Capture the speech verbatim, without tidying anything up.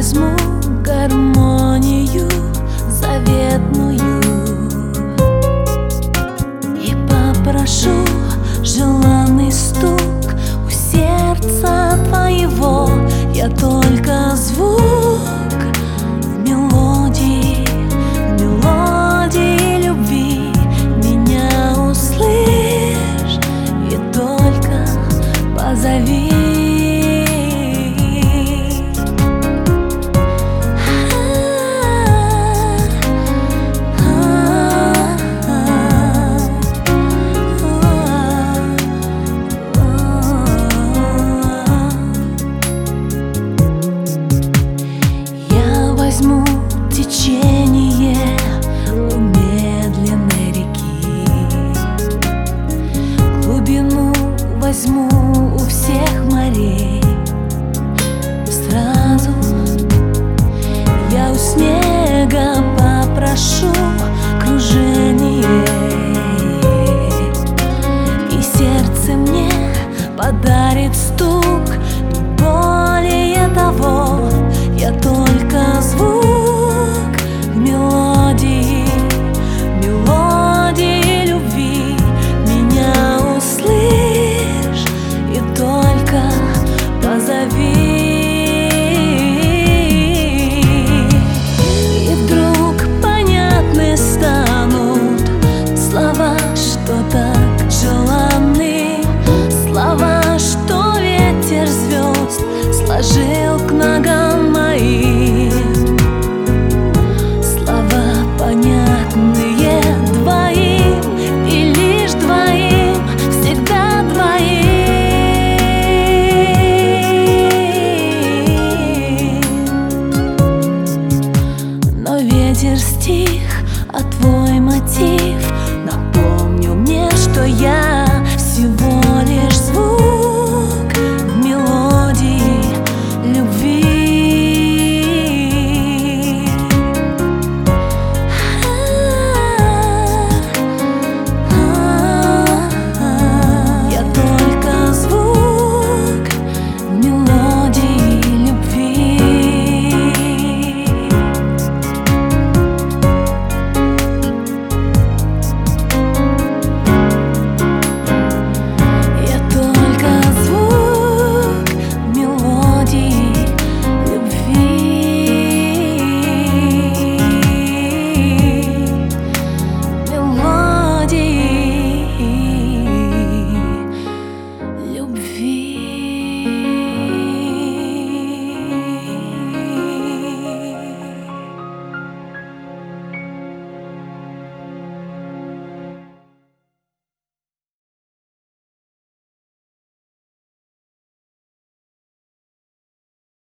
возьму гармонию заветную и попрошу желанный стук у сердца твоего. Я только звук в мелодии, в мелодии любви меня услышь и только позови. Возьму течение у медленной реки, глубину возьму у всех морей. Сразу я у снега попрошу кружение, и сердце мне подарит стук. Не более того, я только звук в мелодии, мелодии любви меня услышь и только позови. И вдруг понятны станут слова, что так желанны, слова, что ветер звезд сложил